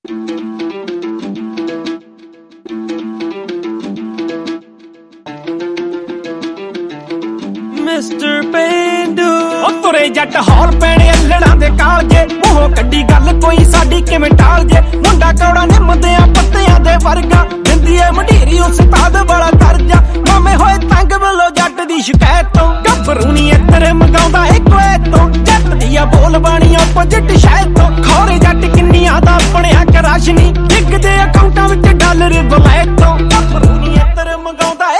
mister ਪੇਂਡੂ ਉਹ ਤੁਰੇ ਜੱਟ ਹੌਲ ਪੈਣੇ ਅੱਲੜਾਂ ਦੇ ਕਾਲਜੇ ਮੂੰਹੋਂ ਕੱਢੀ ਗੱਲ ਕੋਈ ਸਾਡੀ ਕਿਵੇਂ ਟਾਲ ਜੇ ਮੁੰਡਾ ਕੌੜਾ ਨਿੰਮਦਿਆਂ ਪੱਤਿਆਂ ਦੇ ਵਰਗਾ ਦਿੰਦੀ ਏ ਮੰਢੀਰੀ ਉਸਤਾਦ ਵਾਲਾ ਦਰਜਾ ਮਾਮੇ ਹੋਏ ਤੰਗ ਵੱਲੋਂ ਜੱਟ ਦੀ ਸ਼ਿਕਾਇਤ ਤੋਂ ਗੱਭਰੂ ਨੀ ਇੱਧਰ ਮੰਗਾਉਂਦਾ ਇੱਕੋ ਤੋਂ ਜੱਟ ਦੀਆਂ ਬੋਲ ਬਾਣੀਆਂ ਪੋਜਿਟ ਸ਼ਾਇਦ ਤੋਂ ਖੌਰੇ ਜੱਟ ਕਿੰਨੀਆਂ ਦਾ ਬਣਿਆ ਕਰਾਸ਼ਨੀ ਡਿੱਗਦੇ ਅਕਾਊਂਟਾਂ ਵਿੱਚ ਡਾਲਰ ਬਲੈਕ ਤੋਂ ਗੱਭਰੂ ਨੀ ਇੱਧਰ ਮੰਗਾਉਂਦਾ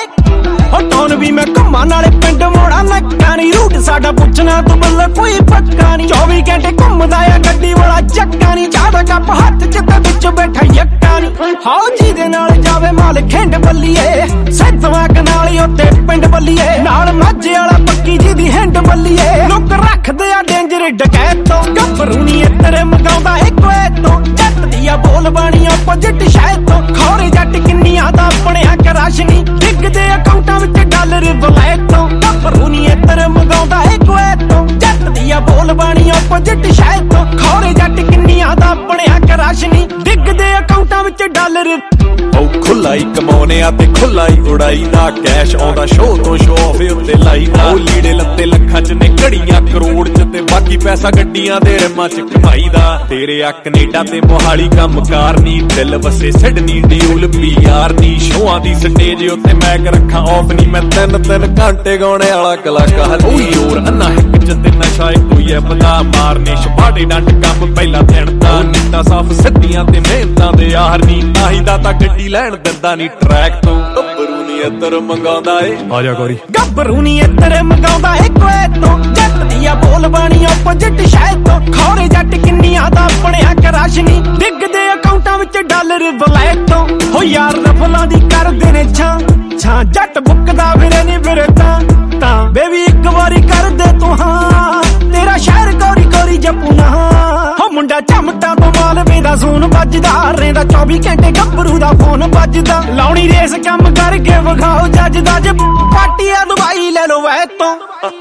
ਟੌਨ ਵੀ ਮੈਂ ਘੁੰਮਾਂ ਨਾਲੇ ਪਿੰਡ ਮੋੜਾ ਲੱਗਾ ਨੀ ਰੂਟ ਸਾਡਾ ਪੁੱਛਣਾ ਤੂੰ ਬੱਲਾ ਕੋਈ ਪੱਕਾ ਨੀ 24 ਘੰਟੇ ਘੁੰਮਦਾ ਆ ਗੱਡੀ ਵਾਲਾ ਚੱਕਾ ਨੀ ਚਾਹ ਦਾ ਕੱਪ ਹੱਥ ਚ ਤੇ ਵਿੱਚ ਬੈਠਾ ਯੱਕਾ ਨੀ ਹਾਓ ਜੀ ਦੇ ਨਾਲ ਜਾਵੇ ਮਾਲ ਖਿੰਡ ਬੱਲੀਏ ਸੈਤਵਾ ਕਨਾਲੀ ਉੱਤੇ ਪਿੰਡ ਬੱਲੀਏ ਨਾਲ ਮਾਝੇ ਵਾਲਾ ਪੱਕੀ ਜੀ ਦੀ ਹਿੰਡ ਬੱਲੀਏ ਲੋਕ ਰੱਖਦੇ ਆ ਡੇਂਜਰ ਡਕੈਤ ਤੋਂ ਗੱਭਰੂ ਨੀ ਇੱਧਰ ਮੰਗਾਉਂਦਾ ਇੱਕੋ ਤੋਂ ਜੱਟ ਦੀਆਂ ਬੋਲ ਬਾਣੀਆਂ ਪੋਜਿਟ ਸ਼ਾਇਦ ਤੋਂ ਖੌਰੇ ਜੱਟ ਕਿੰਨੀਆਂ ਦਾ ਬਣਿਆ ਕਰਾਸ਼ਨੀ ਡਿੱਗਦੇ ਅਕਾਊਂਟਾਂ ਵਿੱਚ ਡਾਲਰ ਬਲੈਕ ਤੋਂ ਗੱਭਰੂ ਨੀ ਇੱਧਰ ਮੰਗਾਉਂਦਾ ਇੱਕੋ ਤੋਂ ਜੱਟ ਦੀਆਂ ਬੋਲ ਬਾਣੀਆਂ ਪੋਜਿਟ ਸ਼ਾਇਦ ਤੋਂ ਖੌਰੇ ਜੱਟ ਕਿੰਨੀਆਂ ਦਾ ਬਣਿਆ ਕਰਾਸ਼ਨੀ ਡਿੱਗਦੇ ਅਕਾਊਂਟਾਂ ਵਿੱਚ ਡਾਲਰ ਉਹ ਖੁੱਲਾ ਹੀ ਕਮਾਉਨੇ ਆ ਤੇ ਖੁੱਲਾ ਹੀ ਉਡਾਈ ਦਾ ਕੈਸ਼ ਆਉਂਦਾ ਸ਼ੋਅ ਤੋਂ ਸ਼ੋਅ ਆਫ ਉੱਤੇ ਲਾਈ ਦਾ ਉਹ ਲੀੜੇ ਲੱਤੇ ਲੱਖਾਂ ਚ ਨੇ ਘੜੀਆਂ ਕਰੋੜ ਚ ਤੇ ਬਾਕੀ ਪੈਸਾ ਗੱਡੀਆਂ ਦੇ ਰਿਮਾਂ ਚ ਕਮਾਈ ਦਾ ਤੇਰੇ ਆ ਕੈਨੇਡਾ ਤੇ ਮੋਹਾਲੀ ਕੰਮਕਾਰ ਨੀ ਦਿਲ ਵਸੇ ਸਿਡਨੀ ਡਿਊਲ ਪੀਆਰ ਨੀ ਸ਼ੋਆਂ ਦੀ ਸਟੇਜ ਉੱਤੇ ਮੈਕ ਰੱਖਾਂ ਆਫ ਨੀ ਮੈਂ 3 ਘੰਟੇ ਗਾਉਣੇ ਵਾਲਾ ਕਲਾਕਾਰ ਉਹੀ ਹੋਰ ਅੰਨਾ ਹਿੱਕ ਚ ਤੇ ਨਸ਼ਾ ਕੋਈ ਐ ਪਤਾ ਮਾਰਨੇ ਛਪਾੜੇ ਡੰਡ ਕੰਮ ਪਹਿਲਾਂ ਦਿਨ ਦਾ ਨਿੱਤਾ ਸਾਫ ਸਿੱਧੀਆਂ ਤੇ ਮਿਹਨਤਾਂ ਦੇ ਯਾਰ ਨੀ ਆਹੀ ਦਾ ਤਾਂ ਗੱਡੀ ਲੈਣ ਦਿੰਦਾ ਨੀ ਟਰੈਕ ਤੋਂ ਗੱਭਰੂ ਨੀ ਇੱਧਰ ਮੰਗਾਉਂਦਾ ਏ ਆ ਜਾ ਗੋਰੀ ਗੱਭਰੂ ਨੀ ਇੱਧਰ ਮੰਗਾਉਂਦਾ ਇੱਕੋ ਤੋਂ ਜੱਟ ਦੀਆਂ ਬੋਲ ਬਾਣੀਆਂ ਪੋਜਿਟ ਸ਼ਾਇਦ ਤੋਂ ਖੌਰੇ ਜੱਟ ਕਿੰਨੀਆਂ ਦਾ ਬਣਿਆ ਕਰਾਸ਼ਨੀ ਡਿੱਗਦੇ ਅਕਾਊਂਟਾਂ ਵਿੱਚ ਡਾਲਰ ਬਲੈਕ ਤੋਂ ਹੋ ਯਾਰ ਨਫਲਾਂ ਦੀ ਕਰਦੇ ਨੇ ਛਾਂ ਜੱਟ ਬੁੱਕਦਾ ਫਿਰੇ ਨੀ ਫਿਰੇ ਤਾਂ ਬੇਬੀ ਇੱਕ ਵਾਰੀ ਕਰ ਦੇ ਤੂੰ ਹਾਂ ਤੇਰਾ ਸ਼ਹਿਰ ਗੋਰੀ ਗੋਰੀ ਜਪੂ ਨਾ ਹੋ ਮੁੰਡਾ ਚਮਟਾਂ ਤੋਂ ਮਾਲਵੇ ਦਾ ਸੂਨ ਵੱਜਦਾ ਰਹਿੰਦਾ 24 ਘੰਟੇ ਗੱਭਰੂ ਦਾ ਫੋਨ ਵੱਜਦਾ ਲਾਉਣੀ ਰੇਸ ਕੰਮ ਕਰਕੇ ਵਿਖਾਓ ਜੱਜ ਦਾ ਜੇ ਪਾਟੀਆਂ ਦਵਾਈ ਲੈ ਲੋ ਵੈ ਤੋਂ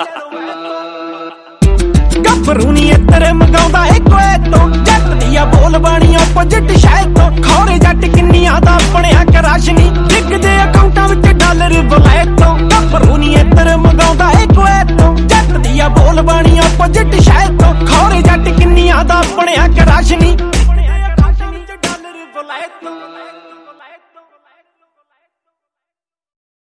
ਗੱਭਰੂ ਨੀ ਇੱਧਰ ਮੰਗਾਉਂਦਾ ਇੱਕੋ ਤੋਂ ਜੱਟ ਦੀਆਂ ਬੋਲ ਬਾਣੀਆਂ ਪੋਜਿਟ ਸ਼ਾਇਦ ਤੋਂ ਖੌਰੇ ਜੱਟ ਕਿੰਨੀਆਂ ਦਾ ਬਣਿਆ ਕਰਾਸ਼ਨੀ ਡਿੱਗਦੇ ਅਕਾਊਂਟਾਂ ਵਿੱਚ ਡਾਲਰ ਬਲੈਕ ਤੋਂ ਗੱਭਰੂ ਨੀ ਇੱਧਰ ਮੰਗਾਉਂਦਾ ਇੱਕੋ ਤੋਂ ਜੱਟ ਦੀਆਂ ਬੋਲ ਬਾਣੀਆਂ ਪੋਜਿਟ ਸ਼ਾਇਦ ਤੋਂ ਖੌਰੇ ਜੱਟ ਕਿੰਨੀਆਂ ਦਾ ਬਣਿਆ